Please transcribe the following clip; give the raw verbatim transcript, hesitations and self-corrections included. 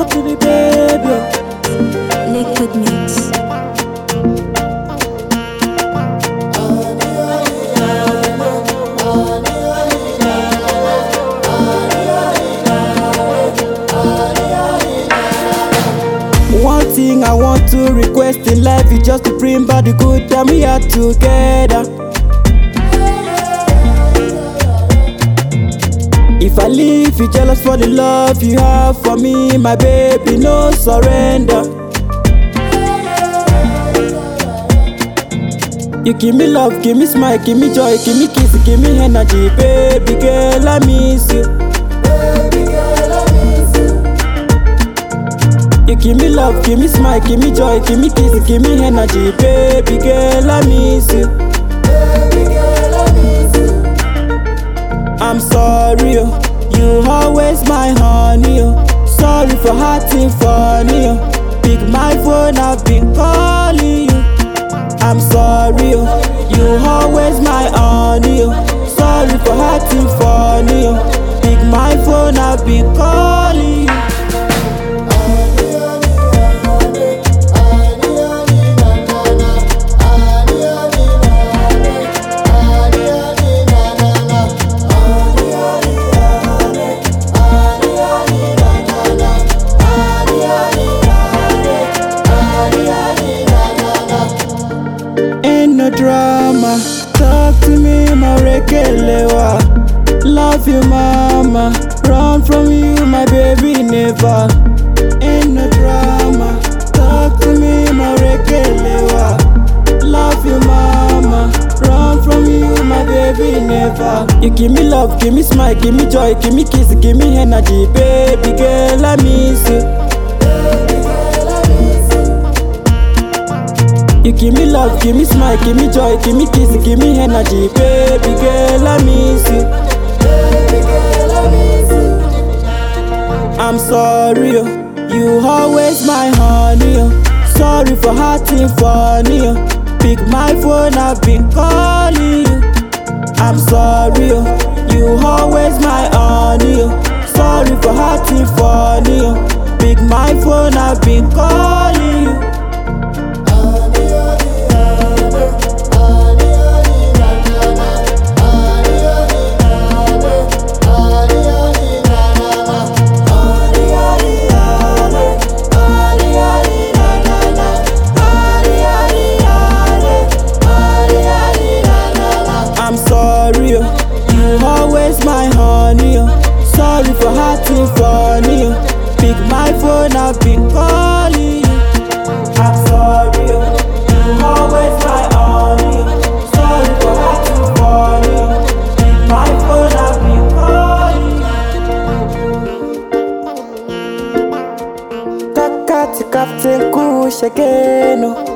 talk to me, baby. Liquid Mix. One thing I want to request in life is just to bring back the good time we had together. If I leave you jealous for the love you have for me, my baby, no surrender. You give me love, give me smile, give me joy, give me kiss, give me energy, baby girl, I miss you. You give me love, give me smile, give me joy, give me kiss, give me energy, baby girl, I miss you. I'm sorry, oh, you always my honey, oh. Sorry for hurting funny, oh. Pick my phone, I've been calling you. I'm sorry, oh, you always my honey, oh. Sorry for hurting funny, oh. Pick my phone, I've been calling you. No drama, talk to me, marekelewa. Love you, mama. Run from you, my baby, never. Ain't no drama, talk to me, marekelewa. Love you, mama. Run from you, my baby, never. You give me love, give me smile, give me joy, give me kiss, give me energy, baby girl, I miss you. You give me love, give me smile, give me joy, give me kiss, give me energy, baby girl, I miss you. I'm sorry, oh, you always my honey, oh. Sorry for hurting funny, oh. Pick my phone, I've been calling you. I'm sorry, oh, you always my honey, oh. Sorry for hurting funny, oh. Pick my phone, I've been calling you. I'm sorry, oh, you always my honey, oh. Sorry for hurting funny, oh. Pick my phone, I've been calling you. I'm sorry, oh, you always my honey, oh. Sorry for hurting funny, oh. Pick my phone, I've been calling you. Kakati Captain Kush again, oh.